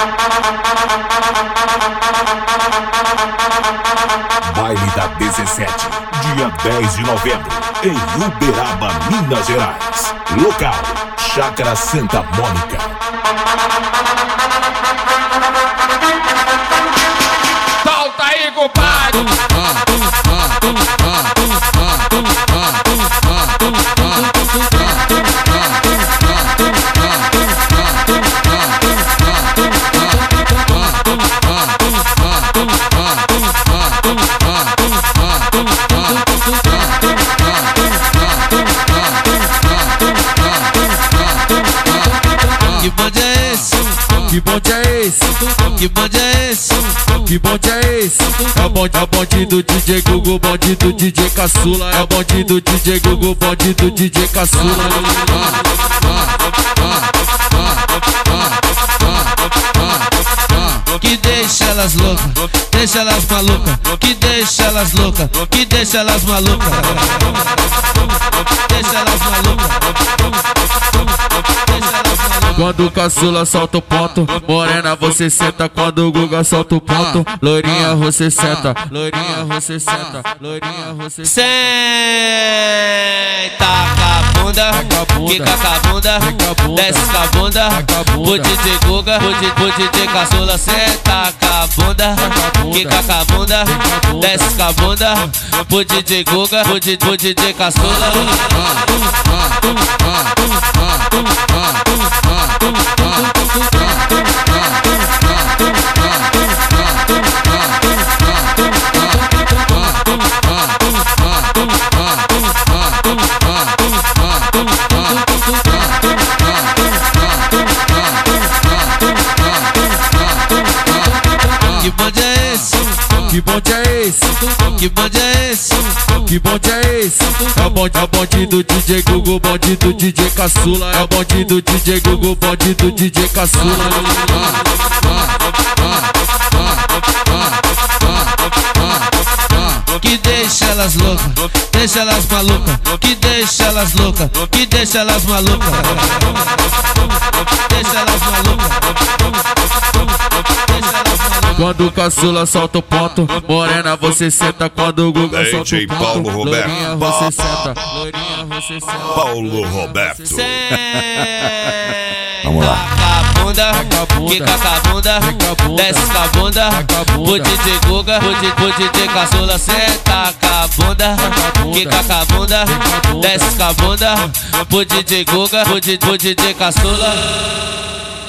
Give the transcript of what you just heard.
Baile da 17, dia 10 de novembro, em Uberaba, Minas Gerais. Local, Chácara Santa Mônica. Solta aí, compadre! Que bonde é esse? Que bonde é esse? Que bonde é esse? Que bonde é esse? É o bonde do DJ Gugu, bonde do DJ Caçula. É o bonde do DJ Gugu, bonde do DJ Caçula. Que deixa elas loucas, deixa elas malucas. Que deixa elas loucas, que deixa elas malucas. Deixa elas malucas. Quando o caçula solta o ponto, morena você senta. Quando o Guga solta o ponto, loirinha você senta. Loirinha você senta, loirinha você senta. Senta com a bunda, quica com a bunda, desce com a bunda. O DJ Guga, o DJ Caçula. Senta com a bunda, quica com a bunda, desce com a bunda. O DJ Guga, o DJ Caçula. Que bonde é esse? Que bonde é esse? Que bonde é esse? Que bonde é esse? É o bonde do DJ Gugu, bonde do DJ Caçula. É o bonde do DJ Gugu, bonde do DJ Caçula. Que deixa elas loucas, deixa elas malucas. Que deixa elas loucas, que deixa elas malucas. Deixa elas malucas. Quando o caçula solta o ponto, morena você senta. Quando o Guga solta o ponto, Paulo Roberto. loirinha você senta. Loirinha você senta. Paulo Roberto. Vamos lá. Bunda, quica com a bunda, desce com a bunda. O DJ Guga, o DJ Caçula. Senta com a bunda, quica com a bunda, desce com a bunda. O DJ Guga, o DJ Caçula.